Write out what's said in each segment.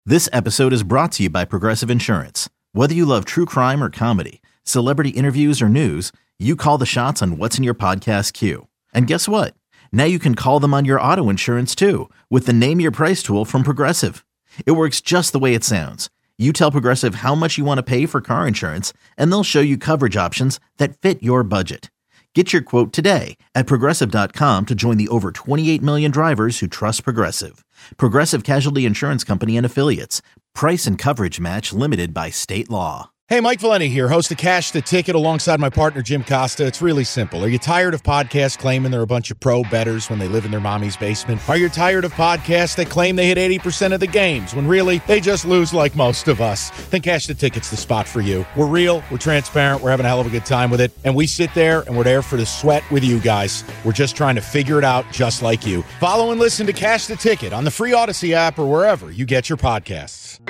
This episode is brought to you by Progressive Insurance. Whether you love true crime or comedy, celebrity interviews or news, you call the shots on what's in your podcast queue. And guess what? Now you can call them on your auto insurance too with the Name Your Price tool from Progressive. It works just the way it sounds. You tell Progressive how much you want to pay for car insurance, and they'll show you coverage options that fit your budget. Get your quote today at Progressive.com to join the over 28 million drivers who trust Progressive. Progressive Casualty Insurance Company and Affiliates. Price and coverage match limited by state law. Hey, Mike Valenti here, host of Cash the Ticket alongside my partner Jim Costa. It's really simple. Are you tired of podcasts claiming they're a bunch of pro bettors when they live in their mommy's basement? Are you tired of podcasts that claim they hit 80% of the games when really they just lose like most of us? Then Cash the Ticket's the spot for you. We're real, we're transparent, we're having a hell of a good time with it, and we sit there and we're there for the sweat with you guys. We're just trying to figure it out just like you. Follow and listen to Cash the Ticket on the free Odyssey app or wherever you get your podcasts.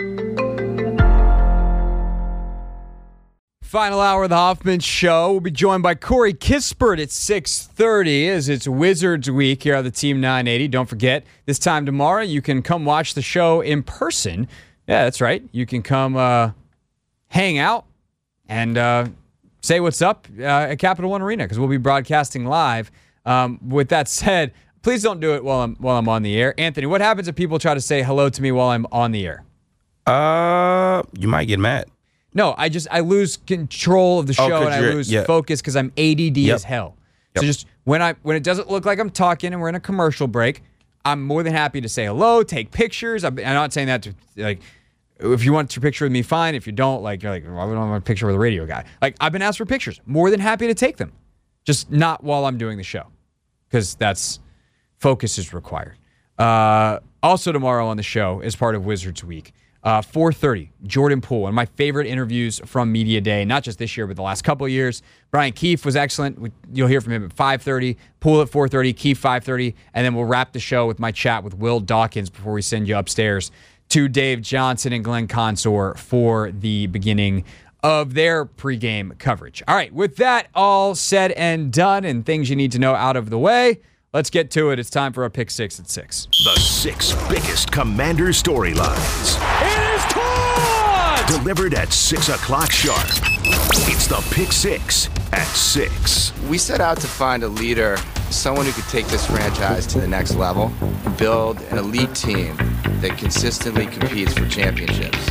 Final hour of the Hoffman Show. We'll be joined by Corey Kispert at 6:30 as it's Wizards Week here on the Team 980. Don't forget, this time tomorrow, you can come watch the show in person. Yeah, that's right. You can come hang out and say what's up at Capital One Arena because we'll be broadcasting live. With that said, please don't do it while I'm on the air. Anthony, what happens if people try to say hello to me while I'm on the air? You might get mad. No, I lose control of the show and I lose focus because I'm ADD as hell. So just when it doesn't look like I'm talking and we're in a commercial break, I'm more than happy to say hello, take pictures. I'm not saying that to like if you want your picture with me, fine. If you don't, like you're like, well, I don't want a picture with a radio guy. Like I've been asked for pictures, more than happy to take them, just not while I'm doing the show because that's focus is required. Also tomorrow on the show is part of Wizards Week. 4:30, Jordan Poole, one of my favorite interviews from Media Day, not just this year, but the last couple of years. Brian Keefe was excellent. You'll hear from him at 5:30, Poole at 4:30, Keefe 5:30, and then we'll wrap the show with my chat with Will Dawkins before we send you upstairs to Dave Johnson and Glenn Consor for the beginning of their pregame coverage. All right, with that all said and done and things you need to know out of the way, let's get to it. It's time for our Pick 6 at 6. The 6 biggest Commander storylines. It is caught! Delivered at 6 o'clock sharp. It's the Pick 6 at 6. We set out to find a leader, someone who could take this franchise to the next level and build an elite team that consistently competes for championships.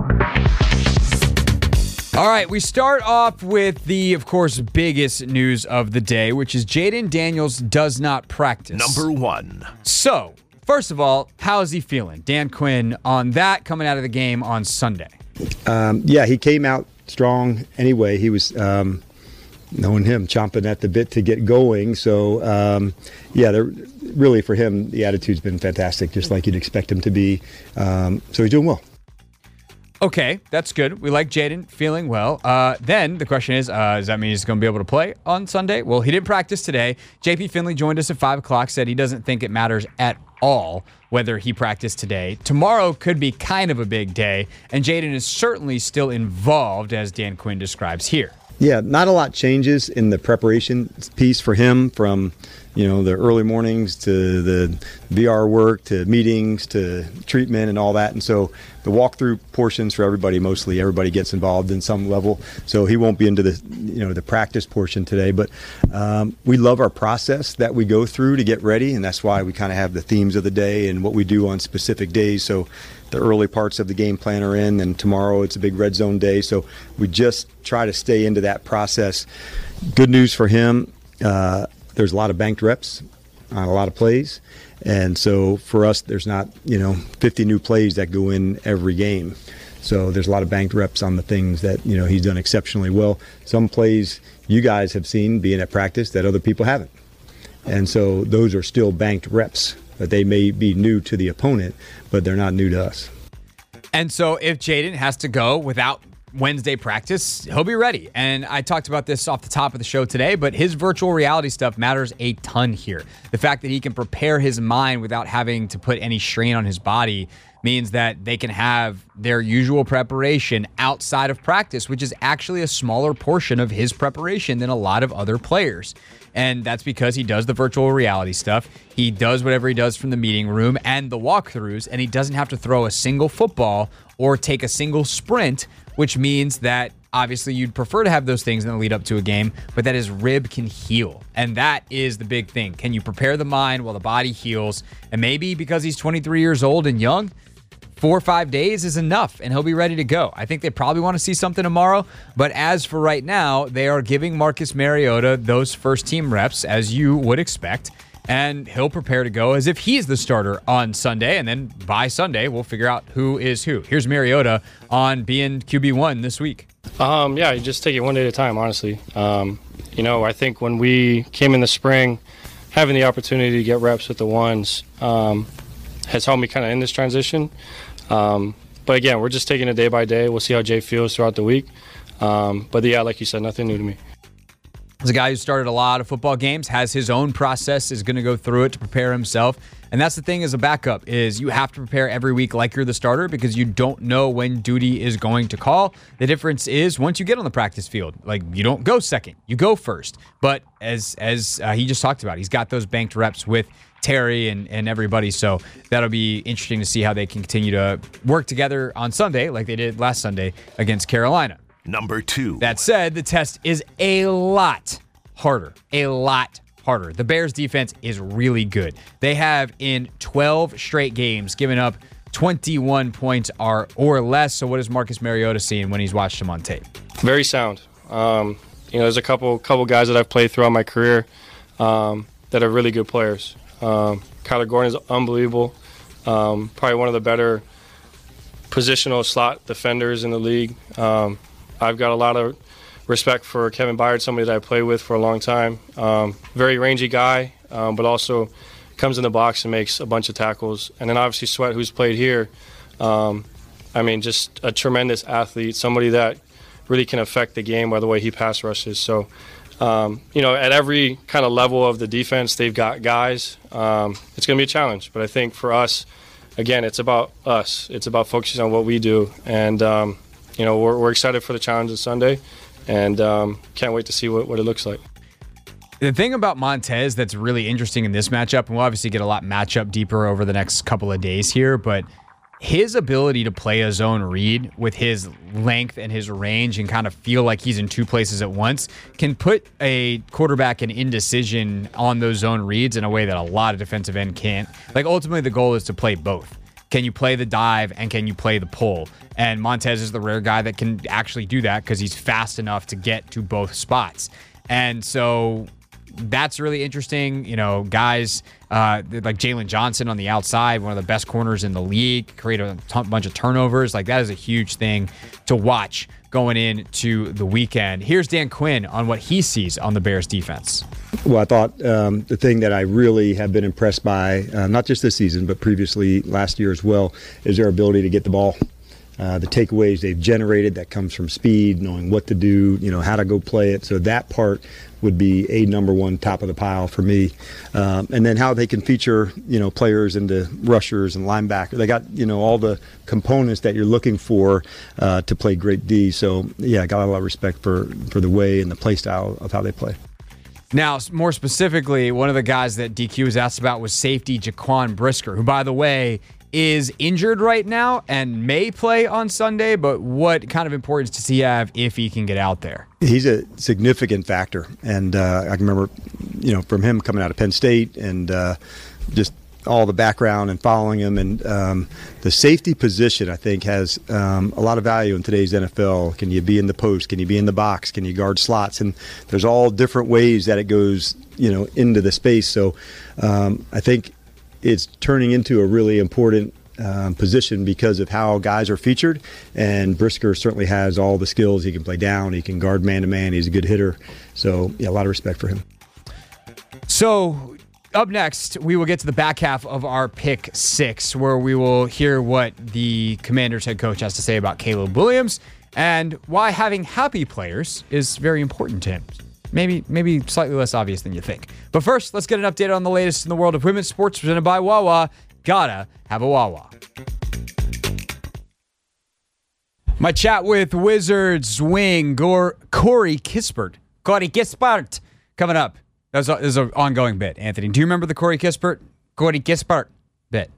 All right, we start off with the, of course, biggest news of the day, which is Jaden Daniels does not practice. Number 1. So, first of all, how is he feeling? Dan Quinn on that coming out of the game on Sunday. He came out strong anyway. He was, knowing him, chomping at the bit to get going. So, really for him, the attitude's been fantastic, just like you'd expect him to be. So he's doing well. Okay, that's good. We like Jaden feeling well. Then the question is, does that mean he's going to be able to play on Sunday? Well, he didn't practice today. JP Finley joined us at 5 o'clock, said he doesn't think it matters at all whether he practiced today. Tomorrow could be kind of a big day, and Jaden is certainly still involved, as Dan Quinn describes here. Yeah, not a lot changes in the preparation piece for him from, the early mornings to the VR work to meetings to treatment and all that. And so the walkthrough portions for everybody, mostly everybody gets involved in some level. So he won't be into the practice portion today. But we love our process that we go through to get ready. And that's why we kind of have the themes of the day and what we do on specific days. So the early parts of the game plan are in, and tomorrow it's a big red zone day. So we just try to stay into that process. Good news for him, there's a lot of banked reps on a lot of plays. And so for us, there's not, 50 new plays that go in every game. So there's a lot of banked reps on the things that, he's done exceptionally well. Some plays you guys have seen being at practice that other people haven't. And so those are still banked reps. That they may be new to the opponent, but they're not new to us. And so if Jaden has to go without Wednesday practice, he'll be ready. And I talked about this off the top of the show today, but his virtual reality stuff matters a ton here. The fact that he can prepare his mind without having to put any strain on his body means that they can have their usual preparation outside of practice, which is actually a smaller portion of his preparation than a lot of other players. And that's because he does the virtual reality stuff. He does whatever he does from the meeting room and the walkthroughs, and he doesn't have to throw a single football or take a single sprint, which means that obviously you'd prefer to have those things in the lead up to a game, but that his rib can heal. And that is the big thing. Can you prepare the mind while the body heals? And maybe because he's 23 years old and young, 4 or 5 days is enough, and he'll be ready to go. I think they probably want to see something tomorrow, but as for right now, they are giving Marcus Mariota those first-team reps, as you would expect, and he'll prepare to go as if he's the starter on Sunday, and then by Sunday, we'll figure out who is who. Here's Mariota on being QB1 this week. Yeah, you just take it one day at a time, honestly. I think when we came in the spring, having the opportunity to get reps with the ones has helped me kind of in this transition. But again, we're just taking it day by day. We'll see how Jay feels throughout the week. But yeah, like you said, nothing new to me. As a guy who started a lot of football games, has his own process, is going to go through it to prepare himself. And that's the thing as a backup, is you have to prepare every week like you're the starter because you don't know when duty is going to call. The difference is once you get on the practice field, like you don't go second, you go first. But as he just talked about, he's got those banked reps with Terry and everybody. So that'll be interesting to see how they can continue to work together on Sunday like they did last Sunday against Carolina. Number 2. That said, the test is a lot harder. The Bears defense is really good. They have in 12 straight games given up 21 points or less. So what is Marcus Mariota seeing when he's watched him on tape? Very sound. There's a couple guys that I've played throughout my career that are really good players. Kyler Gordon is unbelievable. Probably one of the better positional slot defenders in the league. I've got a lot of respect for Kevin Byard, somebody that I played with for a long time. Very rangy guy, but also comes in the box and makes a bunch of tackles. And then obviously Sweat, who's played here. Just a tremendous athlete, somebody that really can affect the game by the way he pass rushes. So, at every kind of level of the defense, they've got guys. It's going to be a challenge. But I think for us, again, it's about us. It's about focusing on what we do. And, we're excited for the challenge this Sunday and can't wait to see what it looks like. The thing about Montez that's really interesting in this matchup, and we'll obviously get a lot matchup deeper over the next couple of days here, but his ability to play a zone read with his length and his range and kind of feel like he's in two places at once can put a quarterback in indecision on those zone reads in a way that a lot of defensive end can't. Like, ultimately, the goal is to play both. Can you play the dive and can you play the pull? And Montez is the rare guy that can actually do that because he's fast enough to get to both spots. And so that's really interesting. Guys like Jalen Johnson on the outside, one of the best corners in the league, create a bunch of turnovers. Like, that is a huge thing to watch going into the weekend. Here's Dan Quinn on what he sees on the Bears defense. Well, I thought the thing that I really have been impressed by, not just this season, but previously last year as well, is their ability to get the ball. The takeaways they've generated that comes from speed, knowing what to do, how to go play it. So that part would be a number one top of the pile for me. And then how they can feature, players into rushers and linebackers. They got, all the components that you're looking for to play great D. So, yeah, I got a lot of respect for the way and the play style of how they play. Now, more specifically, one of the guys that DQ was asked about was safety Jaquan Brisker, who, by the way, is injured right now and may play on Sunday, but what kind of importance does he have if he can get out there? He's a significant factor, and I can remember, from him coming out of Penn State and just all the background and following him, and the safety position, I think, has a lot of value in today's NFL. Can you be in the post? Can you be in the box? Can you guard slots? And there's all different ways that it goes, into the space. So I think it's turning into a really important position because of how guys are featured, and Brisker certainly has all the skills. He can play down, he can guard man-to-man, he's a good hitter. So, yeah, a lot of respect for him. So, up next, we will get to the back half of our Pick 6, where we will hear what the Commanders head coach has to say about Caleb Williams and why having happy players is very important to him. Maybe slightly less obvious than you think. But first, let's get an update on the latest in the world of women's sports presented by Wawa. Gotta have a Wawa. My chat with Wizards wing Corey Kispert. Coming up. This is an ongoing bit, Anthony. Do you remember the Corey Kispert bit?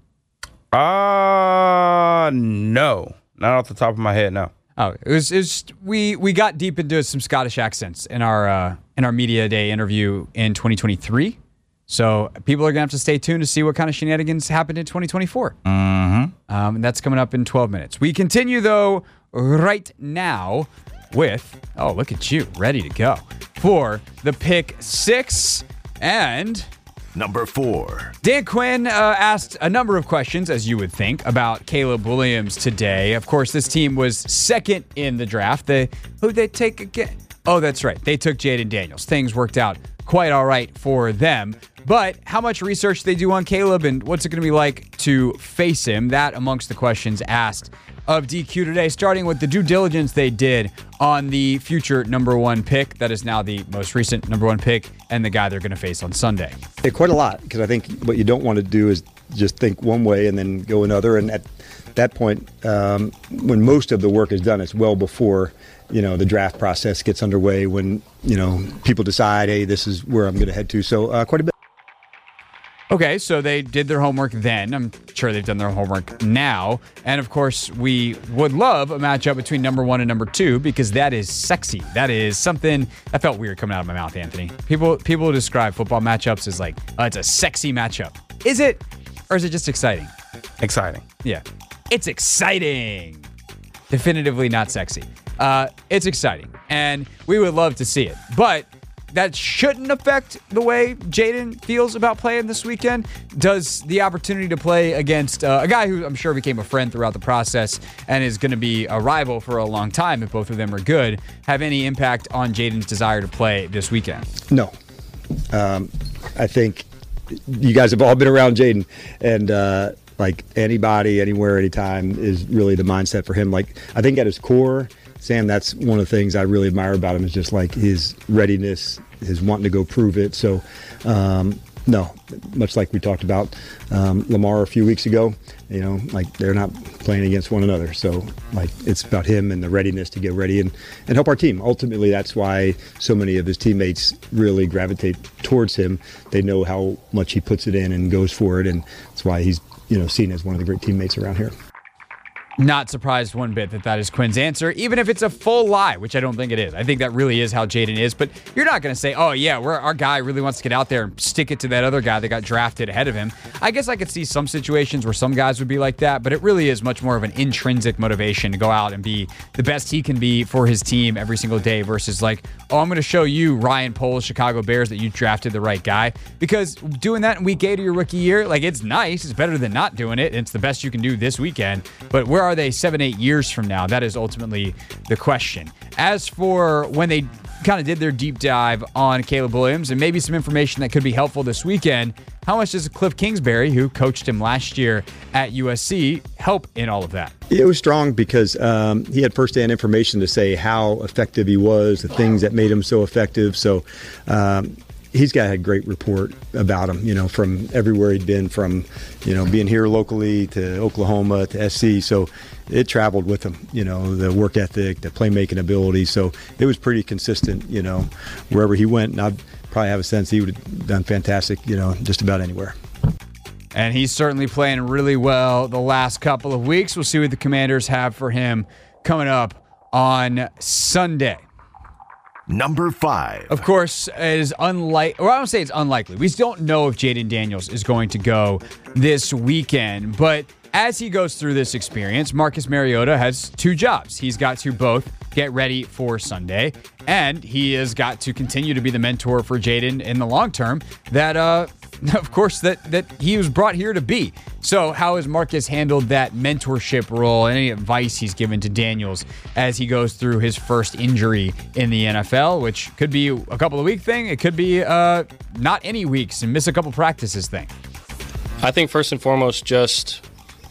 No. Not off the top of my head, no. Oh, it was we got deep into some Scottish accents in our media day interview in 2023. So people are gonna have to stay tuned to see what kind of shenanigans happened in 2024. And that's coming up in 12 minutes. We continue though right now with look at you, ready to go for the pick 6 and number 4. Dan Quinn asked a number of questions, as you would think, about Caleb Williams today. Of course, this team was second in the draft. Who'd they take again? Oh, that's right. They took Jaden Daniels. Things worked out quite all right for them. But how much research they do on Caleb and what's it going to be like to face him? That amongst the questions asked of DQ today, starting with the due diligence they did on the future number 1 pick. That is now the most recent number 1 pick and the guy they're going to face on Sunday. Quite a lot, because I think what you don't want to do is just think one way and then go another. And at that point, when most of the work is done, it's well before the draft process gets underway, when people decide, hey, this is where I'm going to head to. So quite a bit. Okay, so they did their homework then. I'm sure they've done their homework now. And of course, we would love a matchup between number 1 and number 2, because that is sexy. That is something that felt weird coming out of my mouth, Anthony. People describe football matchups as like, it's a sexy matchup. Is it? Or is it just exciting? Exciting. Yeah. It's exciting. Definitively not sexy. It's exciting. And we would love to see it. But that shouldn't affect the way Jaden feels about playing this weekend. Does the opportunity to play against a guy who I'm sure became a friend throughout the process and is going to be a rival for a long time if both of them are good, have any impact on Jaden's desire to play this weekend? No. I think you guys have all been around Jaden, and like anybody, anywhere, anytime is really the mindset for him. Like, I think at his core, Sam, that's one of the things I really admire about him, is just like his readiness, his wanting to go prove it. So, no, much like we talked about Lamar a few weeks ago, like they're not playing against one another. So, like, it's about him and the readiness to get ready and help our team. Ultimately, that's why so many of his teammates really gravitate towards him. They know how much he puts it in and goes for it, and that's why he's seen as one of the great teammates around here. Not surprised one bit that is Quinn's answer, even if it's a full lie, which I don't think it is. I think that really is how Jaden is, but you're not going to say, oh yeah, our guy really wants to get out there and stick it to that other guy that got drafted ahead of him. I guess I could see some situations where some guys would be like that, but it really is much more of an intrinsic motivation to go out and be the best he can be for his team every single day versus like, oh, I'm going to show you, Ryan Poles, Chicago Bears, that you drafted the right guy. Because doing that in week 8 of your rookie year, like, it's nice. It's better than not doing it. It's the best you can do this weekend. But where are they 7-8 years from now? That is ultimately the question. As for when they kind of did their deep dive on Caleb Williams and maybe some information that could be helpful this weekend, how much does Cliff Kingsbury, who coached him last year at USC, help in all of that? It was strong because he had firsthand information to say how effective he was, the things that made him so effective. So he's got a great report about him, from everywhere he'd been, from, being here locally to Oklahoma to SC. So it traveled with him, the work ethic, the playmaking ability. So it was pretty consistent, wherever he went. And I'd probably have a sense he would have done fantastic, just about anywhere. And he's certainly playing really well the last couple of weeks. We'll see what the Commanders have for him coming up on Sunday. Number 5. Of course, it is unlikely. Or I don't say it's unlikely. We don't know if Jaden Daniels is going to go this weekend. But as he goes through this experience, Marcus Mariota has 2 jobs. He's got to both get ready for Sunday, and he has got to continue to be the mentor for Jaden in the long term that, of course, that he was brought here to be. So how has Marcus handled that mentorship role and any advice he's given to Daniels as he goes through his first injury in the NFL, which could be a couple of week thing. It could be not any weeks and miss a couple practices thing. I think first and foremost, just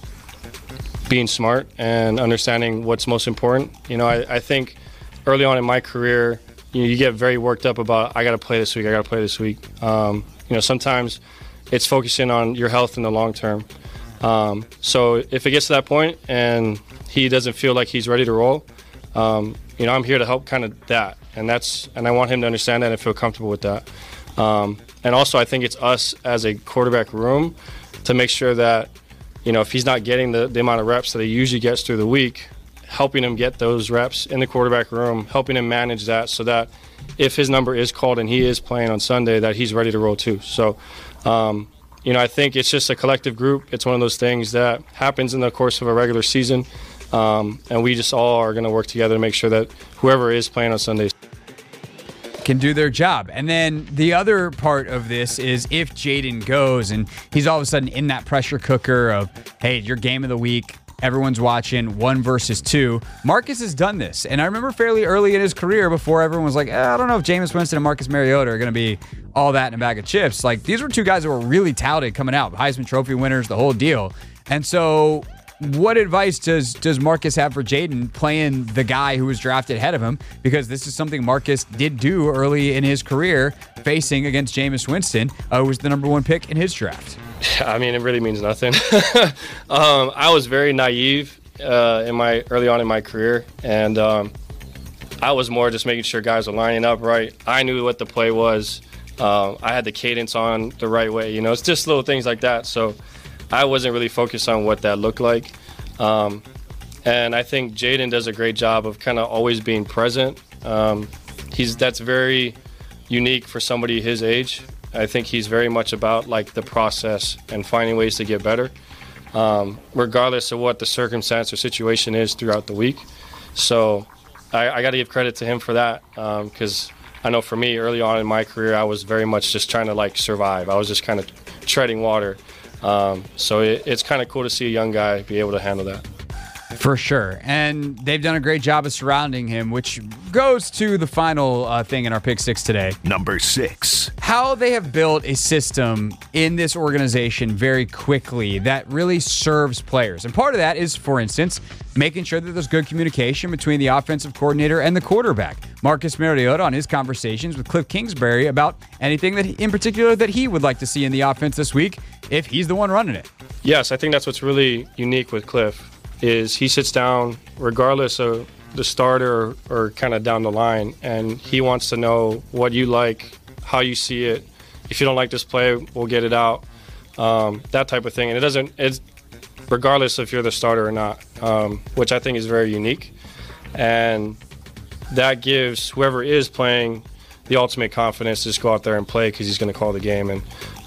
being smart and understanding what's most important. I think early on in my career, you get very worked up about, I got to play this week. Sometimes it's focusing on your health in the long term. So if it gets to that point and he doesn't feel like he's ready to roll, I'm here to help kind of that. And I want him to understand that and feel comfortable with that. And also, I think it's us as a quarterback room to make sure that, if he's not getting the amount of reps that he usually gets through the week, helping him get those reps in the quarterback room, helping him manage that so that if his number is called and he is playing on Sunday, that he's ready to roll too. So, I think it's just a collective group. It's one of those things that happens in the course of a regular season, and we just all are going to work together to make sure that whoever is playing on Sundays can do their job. And then the other part of this is if Jaden goes and he's all of a sudden in that pressure cooker of, hey, your game of the week, everyone's watching 1 versus 2. Marcus has done this. And I remember fairly early in his career before everyone was like, I don't know if Jameis Winston and Marcus Mariota are going to be all that in a bag of chips. Like, these were 2 guys that were really touted coming out, Heisman Trophy winners, the whole deal. And so what advice does Marcus have for Jaden playing the guy who was drafted ahead of him? Because this is something Marcus did do early in his career, facing against Jameis Winston, who was the number 1 pick in his draft. I mean, it really means nothing. I was very naive early on in my career, and I was more just making sure guys were lining up right. I knew what the play was. I had the cadence on the right way. It's just little things like that. So I wasn't really focused on what that looked like. And I think Jaden does a great job of kind of always being present. That's very unique for somebody his age. I think he's very much about like the process and finding ways to get better, regardless of what the circumstance or situation is throughout the week. So I got to give credit to him for that, because I know for me early on in my career, I was very much just trying to like survive. I was just kind of treading water. So it's kind of cool to see a young guy be able to handle that. For sure. And they've done a great job of surrounding him, which goes to the final thing in our Pick 6 today. Number 6. How they have built a system in this organization very quickly that really serves players. And part of that is, for instance, making sure that there's good communication between the offensive coordinator and the quarterback. Marcus Mariota on his conversations with Cliff Kingsbury about anything that in particular that he would like to see in the offense this week if he's the one running it. Yes, I think that's what's really unique with Cliff. Is he sits down regardless of the starter or kind of down the line, and he wants to know what you like, how you see it. If you don't like this play, we'll get it out, that type of thing. And it's regardless if you're the starter or not, which I think is very unique. And that gives whoever is playing the ultimate confidence to just go out there and play because he's going to call the game. And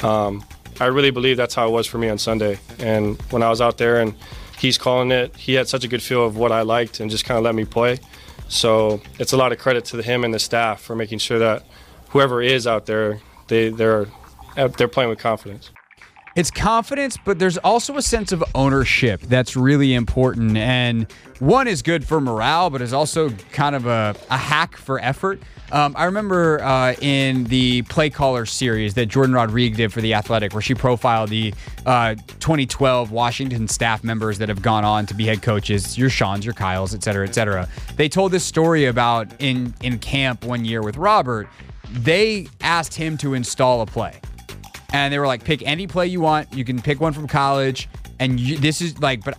I really believe that's how it was for me on Sunday. And when I was out there and he's calling it, he had such a good feel of what I liked and just kind of let me play. So it's a lot of credit to him and the staff for making sure that whoever is out there, they're playing with confidence. It's confidence, but there's also a sense of ownership that's really important. And one is good for morale, but is also kind of a hack for effort. I remember in the Play Caller series that Jordan Rodriguez did for The Athletic, where she profiled the 2012 Washington staff members that have gone on to be head coaches, your Seans, your Kyles, et cetera, et cetera. They told this story about in camp one year with Robert, they asked him to install a play. And they were like, pick any play you want. You can pick one from college. And this is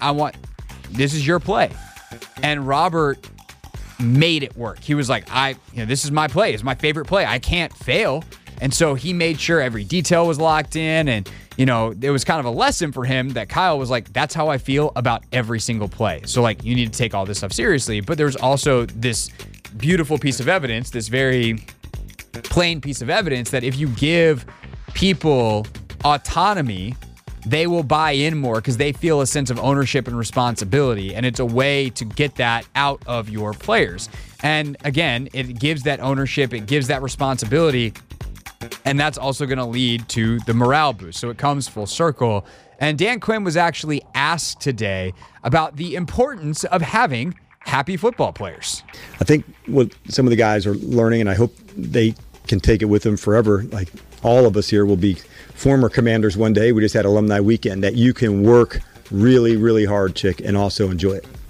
your play. And Robert made it work. He was like, this is my play. It's my favorite play. I can't fail. And so he made sure every detail was locked in. And, it was kind of a lesson for him that Kyle was like, that's how I feel about every single play. So, like, you need to take all this stuff seriously. But there's also this beautiful piece of evidence, this very plain piece of evidence that if you give people autonomy, they will buy in more because they feel a sense of ownership and responsibility. And it's a way to get that out of your players. And again, it gives that ownership, it gives that responsibility. And that's also going to lead to the morale boost. So it comes full circle. And Dan Quinn was actually asked today about the importance of having happy football players. I think what some of the guys are learning, and I hope they can take it with them forever, like all of us here will be former Commanders one day. We just had alumni weekend, that you can work really, really hard, Chick, and also enjoy it.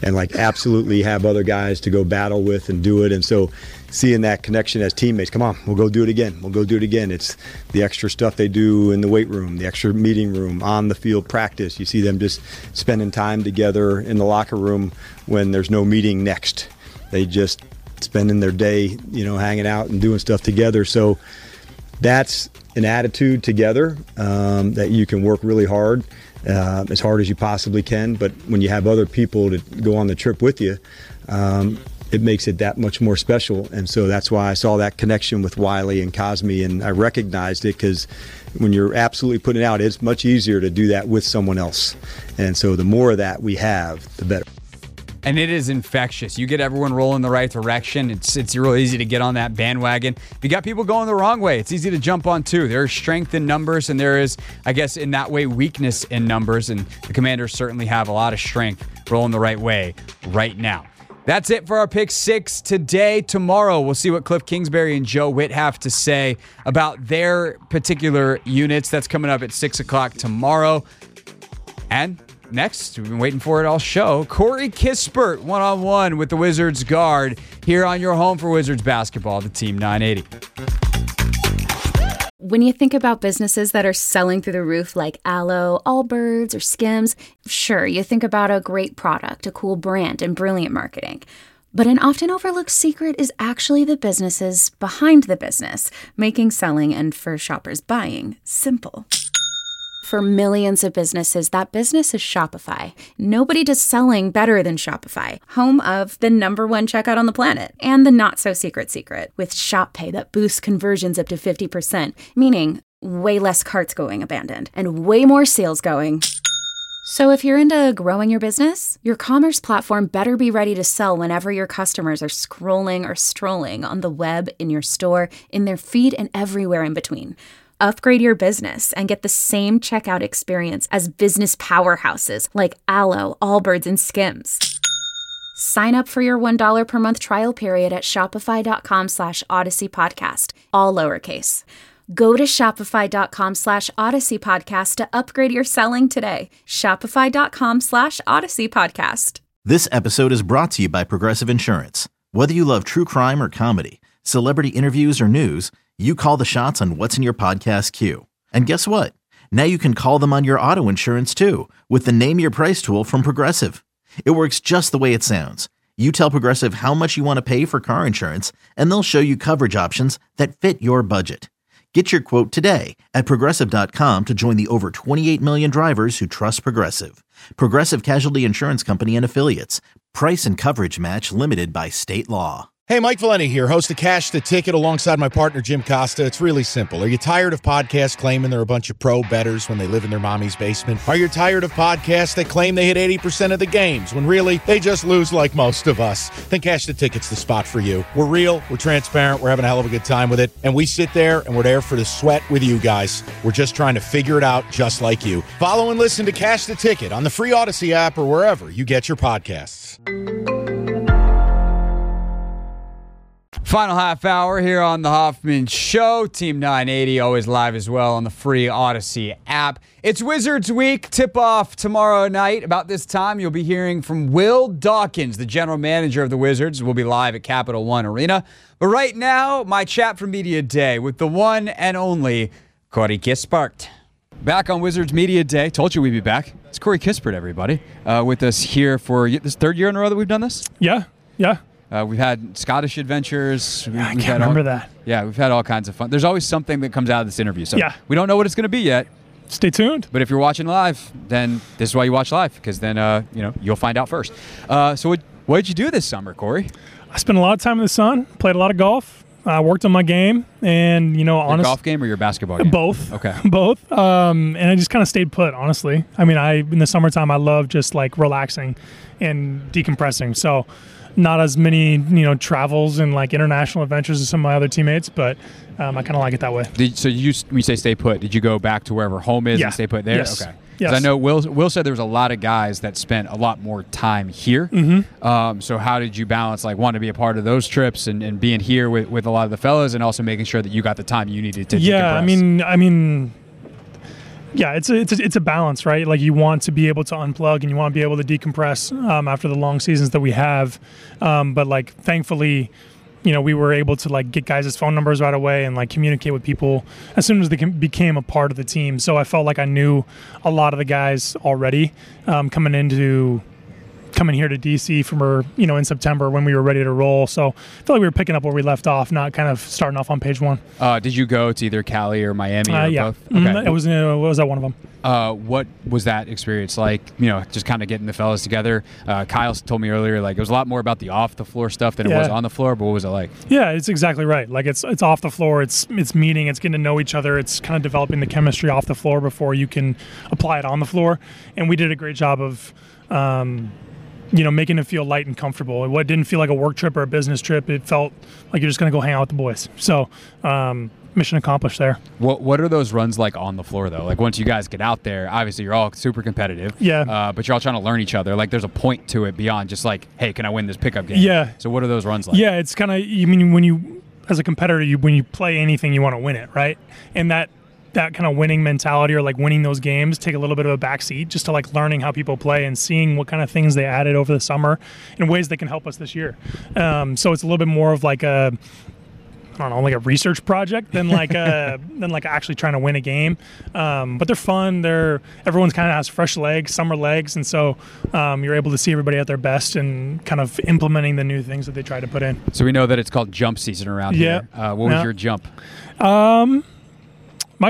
and like absolutely have other guys to go battle with and do it. And so seeing that connection as teammates, come on, we'll go do it again. We'll go do it again. It's the extra stuff they do in the weight room, the extra meeting room, on the field practice. You see them just spending time together in the locker room when there's no meeting next. They just spending their day, hanging out and doing stuff together. So that's an attitude together that you can work really hard as you possibly can. But when you have other people to go on the trip with you, it makes it that much more special. And so that's why I saw that connection with Wiley and Cosme, and I recognized it, because when you're absolutely putting it out, it's much easier to do that with someone else. And so the more of that we have, the better. And it is infectious. You get everyone rolling in the right direction. It's real easy to get on that bandwagon. If you got people going the wrong way, it's easy to jump on too. There is strength in numbers, and there is, I guess, in that way, weakness in numbers. And the Commanders certainly have a lot of strength rolling the right way right now. That's it for our Pick 6 today. Tomorrow, we'll see what Cliff Kingsbury and Joe Witt have to say about their particular units. That's coming up at 6 o'clock tomorrow. And next, we've been waiting for it all show, Corey Kispert one-on-one with the Wizards guard here on your home for Wizards basketball, the Team 980. When you think about businesses that are selling through the roof like Aloe, Allbirds, or Skims, sure, you think about a great product, a cool brand, and brilliant marketing. But an often overlooked secret is actually the businesses behind the business, making selling and for shoppers buying simple. For millions of businesses, that business is Shopify. Nobody does selling better than Shopify, home of the #1 checkout on the planet, and the not-so-secret secret, with Shop Pay that boosts conversions up to 50%, meaning way less carts going abandoned, and way more sales going. So if you're into growing your business, your commerce platform better be ready to sell whenever your customers are scrolling or strolling on the web, in your store, in their feed, and everywhere in between. Upgrade your business and get the same checkout experience as business powerhouses like Aloe, Allbirds, and Skims. Sign up for your $1 per month trial period at shopify.com/Odyssey Podcast, all lowercase. Go to shopify.com/Odyssey Podcast to upgrade your selling today. Shopify.com/Odyssey Podcast. This episode is brought to you by Progressive Insurance. Whether you love true crime or comedy, celebrity interviews or news, you call the shots on what's in your podcast queue. And guess what? Now you can call them on your auto insurance too, with the Name Your Price tool from Progressive. It works just the way it sounds. You tell Progressive how much you want to pay for car insurance, and they'll show you coverage options that fit your budget. Get your quote today at Progressive.com to join the over 28 million drivers who trust Progressive. Progressive Casualty Insurance Company and Affiliates. Price and coverage match limited by state law. Hey, Mike Valenti here, host of Cash the Ticket alongside my partner, Jim Costa. It's really simple. Are you tired of podcasts claiming they're a bunch of pro bettors when they live in their mommy's basement? Are you tired of podcasts that claim they hit 80% of the games when really they just lose like most of us? Then Cash the Ticket's the spot for you. We're real, we're transparent, we're having a hell of a good time with it, and we sit there and we're there for the sweat with you guys. We're just trying to figure it out just like you. Follow and listen to Cash the Ticket on the free Odyssey app or wherever you get your podcasts. Final half hour here on the Hoffman Show. Team 980 always live as well on the free Odyssey app. It's Wizards Week. Tip-off tomorrow night. About this time, you'll be hearing from Will Dawkins, the general manager of the Wizards. We'll be live at Capital One Arena. But right now, my chat from Media Day with the one and only Corey Kispert. Back on Wizards Media Day. Told you we'd be back. It's Corey Kispert, everybody, with us here for this third year in a row that we've done this? Yeah. We've had Scottish adventures. I can't remember that. Yeah, we've had all kinds of fun. There's always something that comes out of this interview. So we don't know what it's going to be yet. Stay tuned. But if you're watching live, then this is why you watch live, because then you'll find out first. So what did you do this summer, Corey? I spent a lot of time in the sun, played a lot of golf. I worked on my game, and your golf game or your basketball game? Both. Okay. Both. And I just kind of stayed put, honestly. I mean, in the summertime, I love just like relaxing and decompressing. So not as many, travels and like international adventures as some of my other teammates, but I kind of like it that way. When you say stay put, did you go back to wherever home is and stay put there? Yes. Okay. Yes. I know Will said there was a lot of guys that spent a lot more time here. Mm-hmm. So how did you balance wanting to be a part of those trips and being here with a lot of the fellas, and also making sure that you got the time you needed to decompress? I mean, Yeah, it's a balance, right? Like you want to be able to unplug and you want to be able to decompress after the long seasons that we have. But like, thankfully, we were able to like get guys' phone numbers right away and like communicate with people as soon as they became a part of the team. So I felt like I knew a lot of the guys already coming here to DC from in September when we were ready to roll. So I felt like we were picking up where we left off, not kind of starting off on page one. Did you go to either Cali or Miami or yeah. both? Okay. It was at one of them. What was that experience like? Just kind of getting the fellas together. Kyle told me earlier, like it was a lot more about the off the floor stuff than it was on the floor. But what was it like? Yeah, it's exactly right. Like it's off the floor. It's meeting. It's getting to know each other. It's kind of developing the chemistry off the floor before you can apply it on the floor. And we did a great job of. Making it feel light and comfortable. It didn't feel like a work trip or a business trip. It felt like you're just going to go hang out with the boys. So, mission accomplished there. What are those runs like on the floor, though? Like, once you guys get out there, obviously you're all super competitive. Yeah. But you're all trying to learn each other. Like, there's a point to it beyond just like, hey, can I win this pickup game? Yeah. So what are those runs like? Yeah, it's kind of, when you, as a competitor, when you play anything, you want to win it, right? And that kind of winning mentality or like winning those games take a little bit of a backseat just to like learning how people play and seeing what kind of things they added over the summer in ways that can help us this year. So it's a little bit more of like a research project than like actually trying to win a game. But they're fun. Everyone's kind of has fresh legs, summer legs, and so you're able to see everybody at their best and kind of implementing the new things that they try to put in. So we know that it's called jump season around here. What was your jump? My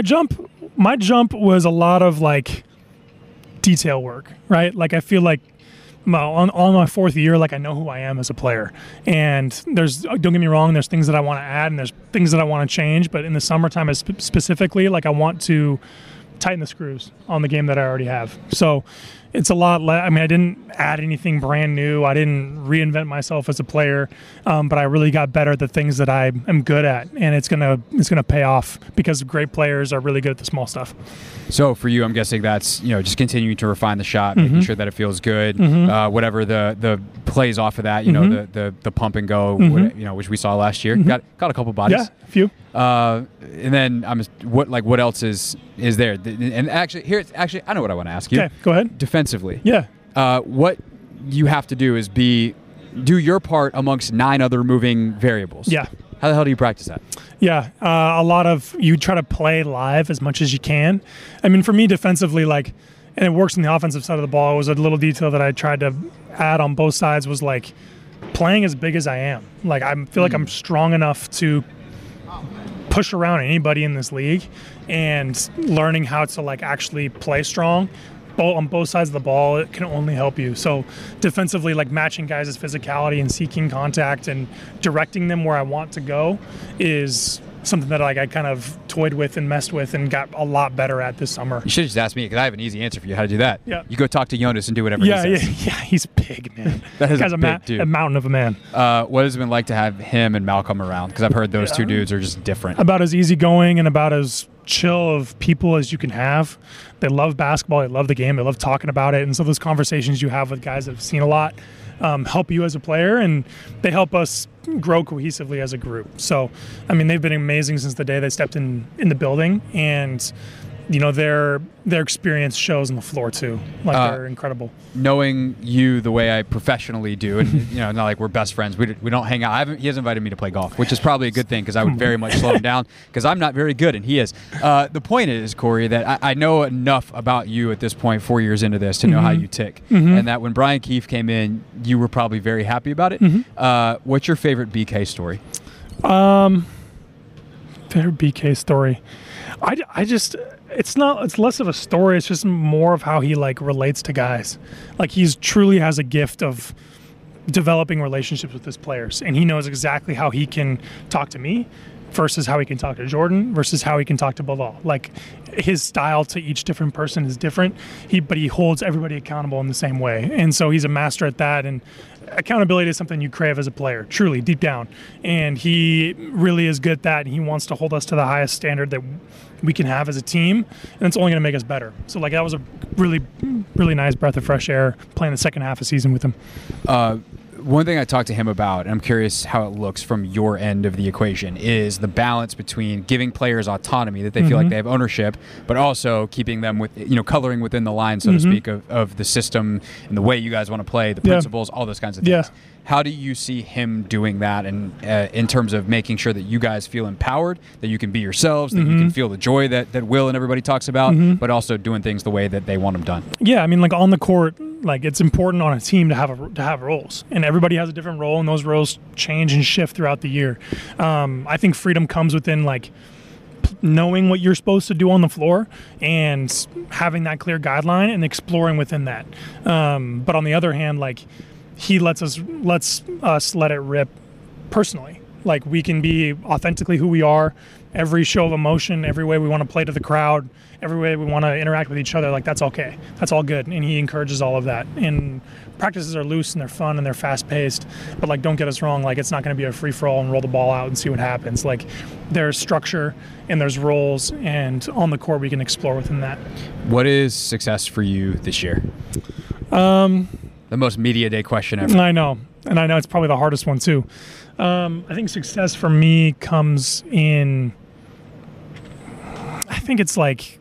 jump was a lot of like detail work, right? Like I feel like on my fourth year, like I know who I am as a player. And don't get me wrong, there's things that I want to add and there's things that I want to change. But in the summertime specifically, like I want to tighten the screws on the game that I already have. So it's a lot less. I mean, I didn't add anything brand new. I didn't reinvent myself as a player, but I really got better at the things that I am good at, and it's gonna pay off because great players are really good at the small stuff. So for you, I'm guessing that's just continuing to refine the shot, making sure that it feels good. Whatever the plays off of that, the pump and go, which we saw last year. Got a couple bodies. Yeah, a few. And then what else is there? And actually, I know what I want to ask you. Okay, go ahead. Defensively. Yeah. What you have to do is do your part amongst 9 other moving variables. Yeah. How the hell do you practice that? Yeah, a lot of you try to play live as much as you can. I mean, for me defensively, and it works on the offensive side of the ball. It was a little detail that I tried to add on both sides was like playing as big as I am. Like I feel like I'm strong enough to push around anybody in this league, and learning how to like actually play strong on both sides of the ball, it can only help you. So defensively, like matching guys' physicality and seeking contact and directing them where I want to go is something that I kind of toyed with and messed with and got a lot better at this summer. You should have just asked me because I have an easy answer for you how to do that. Yeah. You go talk to Jonas and do whatever he says. Yeah, he's big, man. That is a big dude. A mountain of a man. What has it been like to have him and Malcolm around? Because I've heard those two dudes are just different. About as easygoing and about as chill of people as you can have. They love basketball. They love the game. They love talking about it. And so those conversations you have with guys that have seen a lot help you as a player, and they help us grow cohesively as a group. So, I mean, they've been amazing since the day they stepped in the building, and their experience shows on the floor too. They're incredible. Knowing you the way I professionally do, and not like we're best friends. We don't hang out. He has invited me to play golf, which is probably a good thing because I would very much slow him down because I'm not very good and he is. The point is, Corey, that I know enough about you at this point, 4 years into this, to know how you tick, and that when Brian Keefe came in, you were probably very happy about it. What's your favorite BK story? Favorite BK story? I just. It's less of a story. It's just more of how he relates to guys. Like he's truly has a gift of developing relationships with his players, and he knows exactly how he can talk to me versus how he can talk to Jordan versus how he can talk to Bilal. Like his style to each different person is different. But he holds everybody accountable in the same way, and so he's a master at that. And accountability is something you crave as a player, truly deep down. And he really is good at that. And he wants to hold us to the highest standard that we can have as a team, and it's only going to make us better. So that was a really, really nice breath of fresh air playing the second half of the season with him. one thing I talked to him about, and I'm curious how it looks from your end of the equation, is the balance between giving players autonomy that they feel like they have ownership, but also keeping them with, coloring within the line, so to speak, of the system and the way you guys want to play, the principles, all those kinds of things. Yeah. How do you see him doing that, and in terms of making sure that you guys feel empowered, that you can be yourselves, that you can feel the joy that Will and everybody talks about, but also doing things the way that they want them done? Yeah, I mean, like on the court, like it's important on a team to have roles, and everybody has a different role, and those roles change and shift throughout the year. I think freedom comes within like knowing what you're supposed to do on the floor and having that clear guideline and exploring within that. But on the other hand, like he lets us let it rip personally. Like we can be authentically who we are, every show of emotion, every way we want to play to the crowd, every way we want to interact with each other, like that's okay. That's all good. And he encourages all of that. And practices are loose and they're fun and they're fast paced, but like don't get us wrong, like it's not going to be a free for all and roll the ball out and see what happens. Like there's structure and there's roles, and on the court we can explore within that. What is success for you this year? The most media day question ever. I know. And I know it's probably the hardest one too. I think success for me comes in, I think it's like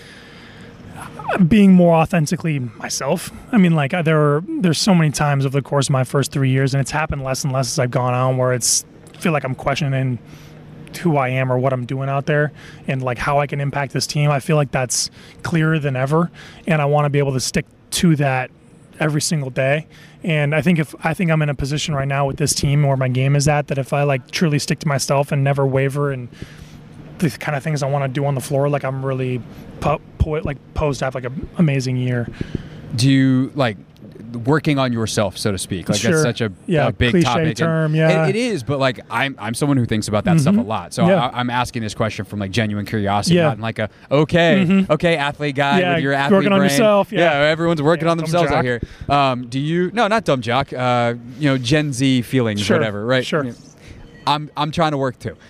being more authentically myself. I mean, like there's so many times over the course of my first 3 years, and it's happened less and less as I've gone on, where I feel like I'm questioning who I am or what I'm doing out there and like how I can impact this team. I feel like that's clearer than ever, and I want to be able to stick to that every single day. And I think I'm in a position right now with this team where my game is at, that if I like truly stick to myself and never waver and the kind of things I want to do on the floor, like I'm really posed to have like an amazing year. Do you like working on yourself, so to speak? Like that's such a big cliche topic. term. It is, but like I'm someone who thinks about that stuff a lot. So I'm asking this question from like genuine curiosity, not in like a okay athlete guy with your athlete working brain. On yourself. Everyone's working on themselves out here. Do you? No, not dumb jock. Gen Z feelings, whatever. Right. Sure. I'm trying to work too.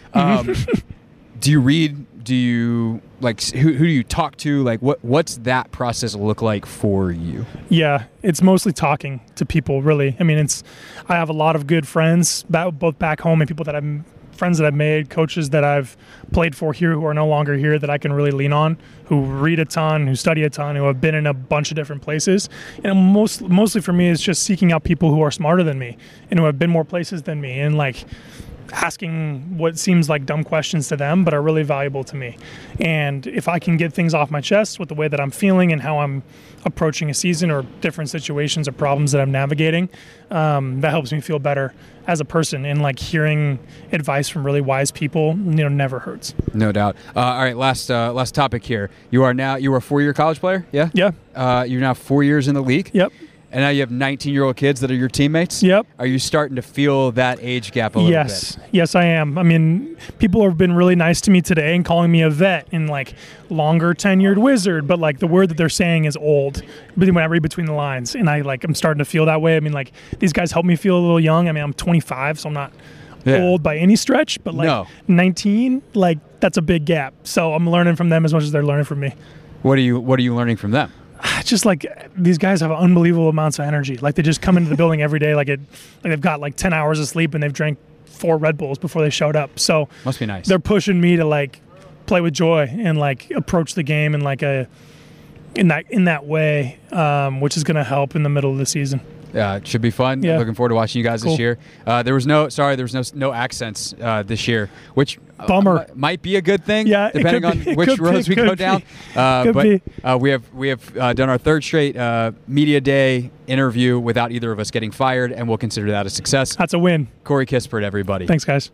Do you read? Do you like who do you talk to? Like what's that process look like for you? Yeah, it's mostly talking to people, really. I mean, I have a lot of good friends, both back home and friends that I've made, coaches that I've played for here who are no longer here that I can really lean on, who read a ton, who study a ton, who have been in a bunch of different places. And mostly for me, it's just seeking out people who are smarter than me and who have been more places than me, and like asking what seems like dumb questions to them but are really valuable to me. And if I can get things off my chest with the way that I'm feeling and how I'm approaching a season or different situations or problems that I'm navigating, that helps me feel better as a person. And like hearing advice from really wise people, never hurts. No doubt. All right, last topic here. You are a 4-year college player? Yeah? Yeah. You're now 4 years in the league? Yep. And now you have 19-year-old kids that are your teammates? Yep. Are you starting to feel that age gap a little bit? Yes, I am. I mean, people have been really nice to me today and calling me a vet and like longer tenured wizard, but like the word that they're saying is old when I read between the lines. And I'm starting to feel that way. I mean, like these guys help me feel a little young. I mean, I'm 25, so I'm not old by any stretch, but like 19, like that's a big gap. So I'm learning from them as much as they're learning from me. What are you learning from them? Just like these guys have unbelievable amounts of energy. Like they just come into the building every day like they've got like 10 hours of sleep and they've drank 4 Red Bulls before they showed up. So must be nice. They're pushing me to like play with joy and like approach the game in like in that way, which is going to help in the middle of the season. Yeah, it should be fun. Yeah. Looking forward to watching you guys this year. There was no accents this year, which bummer might be a good thing. Yeah, depending on which roads we go down. But we have done our 3rd straight media day interview without either of us getting fired, and we'll consider that a success. That's a win. Corey Kispert, everybody. Thanks, guys.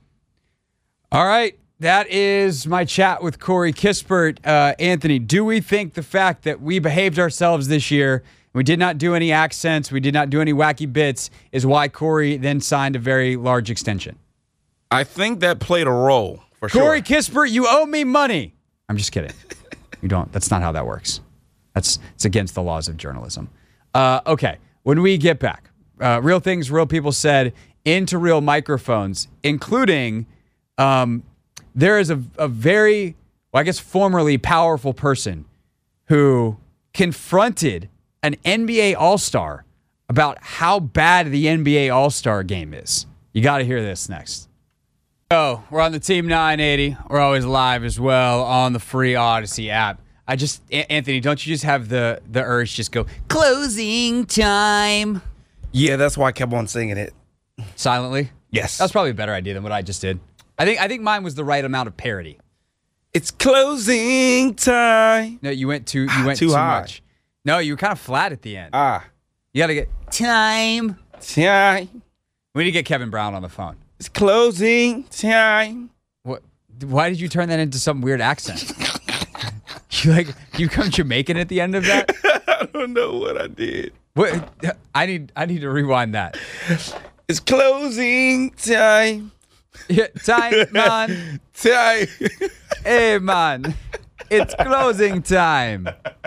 All right. That is my chat with Corey Kispert. Anthony, do we think the fact that we behaved ourselves this year, we did not do any accents, we did not do any wacky bits, is why Corey then signed a very large extension? I think that played a role, for sure. Corey Kispert, you owe me money. I'm just kidding. You don't. That's not how that works. It's against the laws of journalism. Okay, when we get back, Real Things Real People Said into real microphones, including there is a very, formerly powerful person who confronted an NBA All-Star about how bad the NBA All-Star game is. You got to hear this next. Oh, we're on the Team 980. We're always live as well on the free Odyssey app. Anthony, don't you just have the urge just go, closing time? Yeah, that's why I kept on singing it. Silently? Yes. That's probably a better idea than what I just did. I think mine was the right amount of parody. It's closing time. No, you went too high. Much. No, you were kind of flat at the end. You got to get time. We need to get Kevin Brown on the phone. It's closing time. What? Why did you turn that into some weird accent? You become Jamaican at the end of that? I don't know what I did. What? I need to rewind that. It's closing time. Yeah, time, man. Time. Hey, man. It's closing time.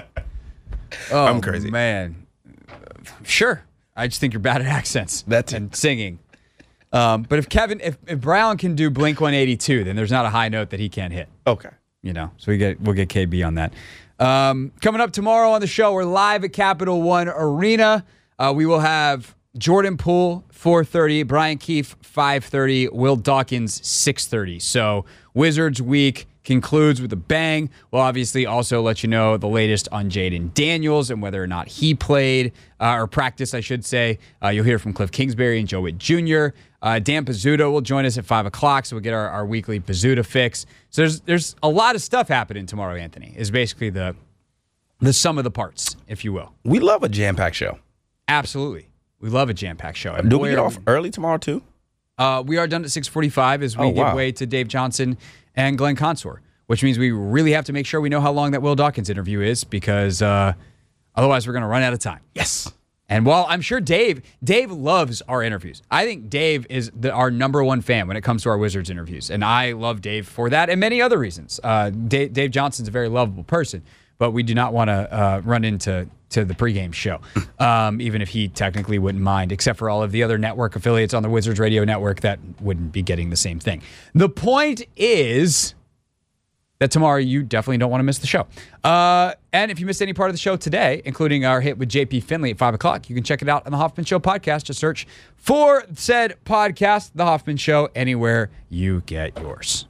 Oh, I'm crazy. Man. Sure. I just think you're bad at accents. That's and singing. But if Brown can do Blink 182, then there's not a high note that he can't hit. Okay. So we'll get KB on that. Coming up tomorrow on the show, we're live at Capital One Arena. We will have Jordan Poole 4:30, Brian Keefe 5:30, Will Dawkins 6:30. So Wizards week concludes with a bang. We'll obviously also let you know the latest on Jaden Daniels and whether or not he played or practiced, I should say. You'll hear from Cliff Kingsbury and Joe Witt Jr. Dan Pizzuto will join us at 5 o'clock, so we'll get our weekly Pizzuto fix. So there's a lot of stuff happening tomorrow, Anthony, is basically the sum of the parts, if you will. We love a jam-packed show. Absolutely. We love a jam-packed show. And do we get off early tomorrow, too? We are done at 6:45 as we give way to Dave Johnson and Glenn Consor, which means we really have to make sure we know how long that Will Dawkins interview is because otherwise we're going to run out of time. Yes. And while I'm sure Dave loves our interviews, I think Dave is our number one fan when it comes to our Wizards interviews. And I love Dave for that and many other reasons. Dave Johnson's a very lovable person, but we do not want to run into the pregame show, even if he technically wouldn't mind, except for all of the other network affiliates on the Wizards Radio Network that wouldn't be getting the same thing. The point is that tomorrow you definitely don't want to miss the show. And if you missed any part of the show today, including our hit with JP Finley at 5 o'clock, you can check it out on the Hoffman Show podcast. Just search for said podcast, The Hoffman Show, anywhere you get yours.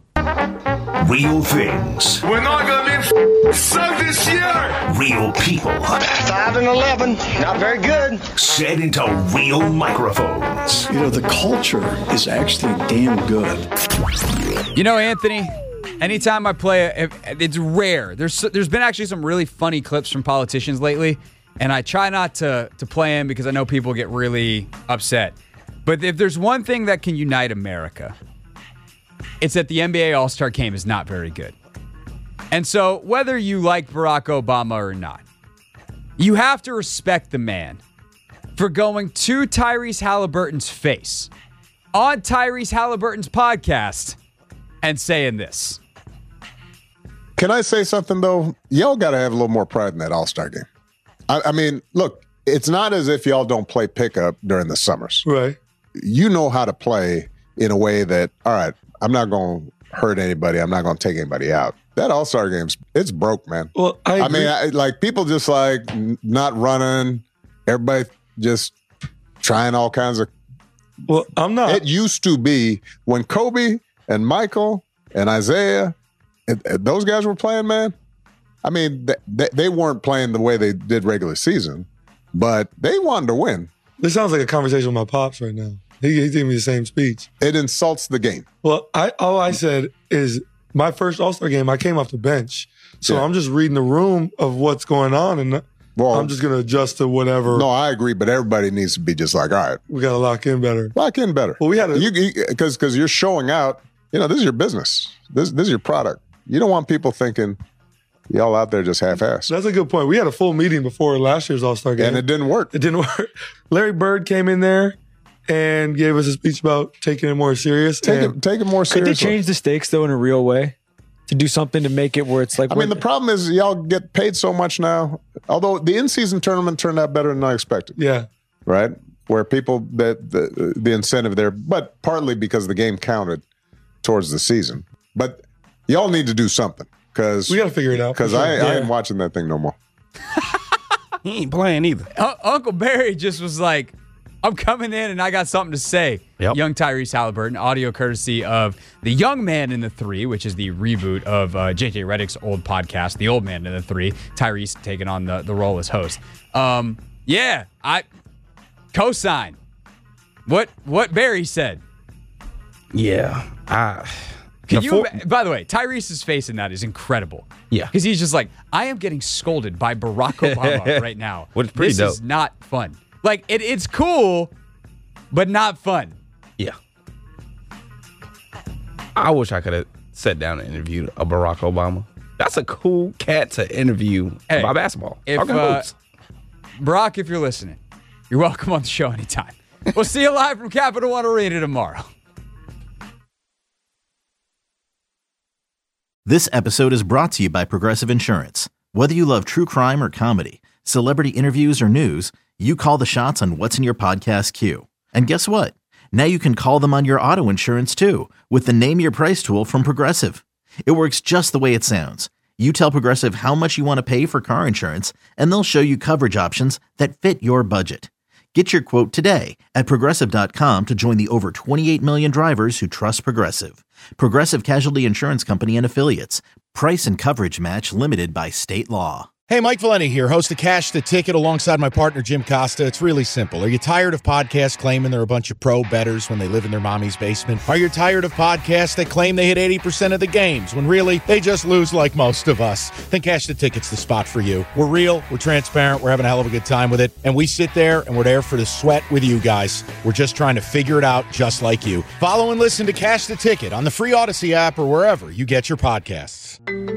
Real things. We're not going to be so this year. Real people. 5 and 11. Not very good. Said into real microphones. The culture is actually damn good. Anthony, anytime I play it's rare. There's been actually some really funny clips from politicians lately, and I try not to play them because I know people get really upset. But if there's one thing that can unite America, it's that the NBA All-Star Game is not very good. And so whether you like Barack Obama or not, you have to respect the man for going to Tyrese Halliburton's face on Tyrese Halliburton's podcast and saying this. Can I say something, though? Y'all got to have a little more pride in that All-Star Game. I mean, look, it's not as if y'all don't play pickup during the summers. Right. You know how to play in a way that, all right, I'm not going to hurt anybody. I'm not going to take anybody out. That All-Star Game's, it's broke, man. Well, I mean, people just not running. Everybody just trying all kinds of. Well, I'm not. It used to be when Kobe and Michael and Isaiah, those guys were playing, man. I mean, they weren't playing the way they did regular season, but they wanted to win. This sounds like a conversation with my pops right now. He's giving me the same speech. It insults the game. Well, all I said is my first All-Star game, I came off the bench. So I'm just reading the room of what's going on, and I'm just going to adjust to whatever. No, I agree, but everybody needs to be just like, all right. We got to lock in better. Lock in better. Well, we had because you're showing out, this is your business. This is your product. You don't want people thinking y'all out there just half-assed. That's a good point. We had a full meeting before last year's All-Star game. And it didn't work. It didn't work. Larry Bird came in there and gave us a speech about taking it more serious. Take it more seriously. Could they change the stakes, though, in a real way? To do something to make it where it's like... I mean, the problem is y'all get paid so much now, although the in-season tournament turned out better than I expected. Yeah. Right? Where people, the incentive there, but partly because the game counted towards the season. But y'all need to do something. Because we got to figure it out. Because I ain't watching that thing no more. He ain't playing either. Uncle Barry just was like, I'm coming in and I got something to say. Yep. Young Tyrese Halliburton, audio courtesy of The Young Man in the Three, which is the reboot of JJ Redick's old podcast, The Old Man in the Three. Tyrese taking on the role as host. Yeah, I co-sign what Barry said. Yeah. By the way, Tyrese's face in that is incredible. Yeah. Because he's just like, I am getting scolded by Barack Obama right now. Well, it's pretty this dope. is not fun. Like, it's cool, but not fun. Yeah. I wish I could have sat down and interviewed a Barack Obama. That's a cool cat to interview about basketball. Barack, if you're listening, you're welcome on the show anytime. We'll see you live from Capital One Arena tomorrow. This episode is brought to you by Progressive Insurance. Whether you love true crime or comedy, celebrity interviews or news, you call the shots on what's in your podcast queue. And guess what? Now you can call them on your auto insurance too with the Name Your Price tool from Progressive. It works just the way it sounds. You tell Progressive how much you want to pay for car insurance, and they'll show you coverage options that fit your budget. Get your quote today at Progressive.com to join the over 28 million drivers who trust Progressive. Progressive Casualty Insurance Company and Affiliates. Price and coverage match limited by state law. Hey, Mike Valenti here, host of Cash the Ticket alongside my partner, Jim Costa. It's really simple. Are you tired of podcasts claiming they're a bunch of pro bettors when they live in their mommy's basement? Are you tired of podcasts that claim they hit 80% of the games when really they just lose like most of us? Then Cash the Ticket's the spot for you. We're real, we're transparent, we're having a hell of a good time with it, and we sit there and we're there for the sweat with you guys. We're just trying to figure it out just like you. Follow and listen to Cash the Ticket on the free Odyssey app or wherever you get your podcasts.